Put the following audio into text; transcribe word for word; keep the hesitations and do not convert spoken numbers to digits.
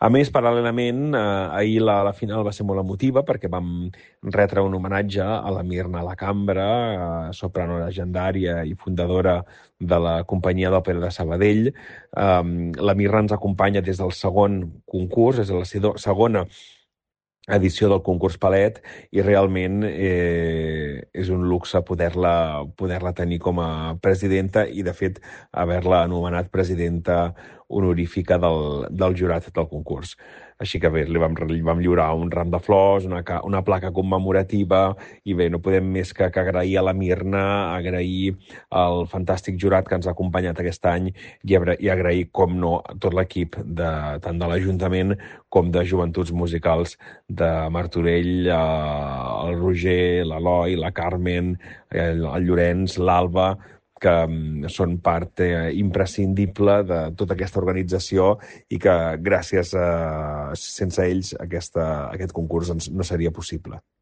A més, paral·lelament, eh, ahir la, la final va ser molt emotiva perquè vam retre un homenatge a la Mirna Lacambra, eh, soprano legendària i fundadora de la companyia d'òpera de Sabadell. Um, la Mirna ens acompanya des del segon concurs, és la segona edició del concurs Palet, i realment eh, és un luxe poder-la poder-la tenir com a presidenta i, de fet, haver-la anomenat presidenta honorífica del, del jurat del concurs. Així que bé, li vam, li vam lliurar un ram de flors, una, una placa commemorativa, i bé, no podem més que, que agrair a la Mirna, agrair al fantàstic jurat que ens ha acompanyat aquest any i, i agrair, com no, tot l'equip de, tant de l'Ajuntament com de Joventuts Musicals de Martorell, eh, el Roger, l'Eloi, la Carmen, el, el Llorenç, l'Alba, que um, són part eh, imprescindible de tota aquesta organització i que gràcies a, sense ells aquesta, aquest concurs doncs, no seria possible.